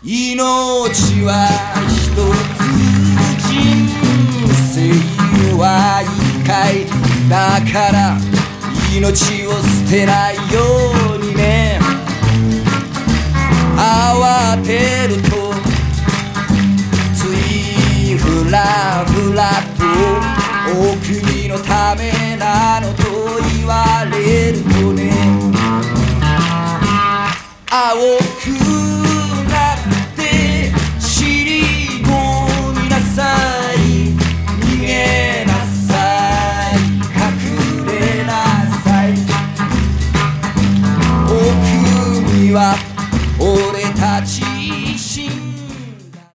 命は一つ、人生は一回だから命を捨てないよ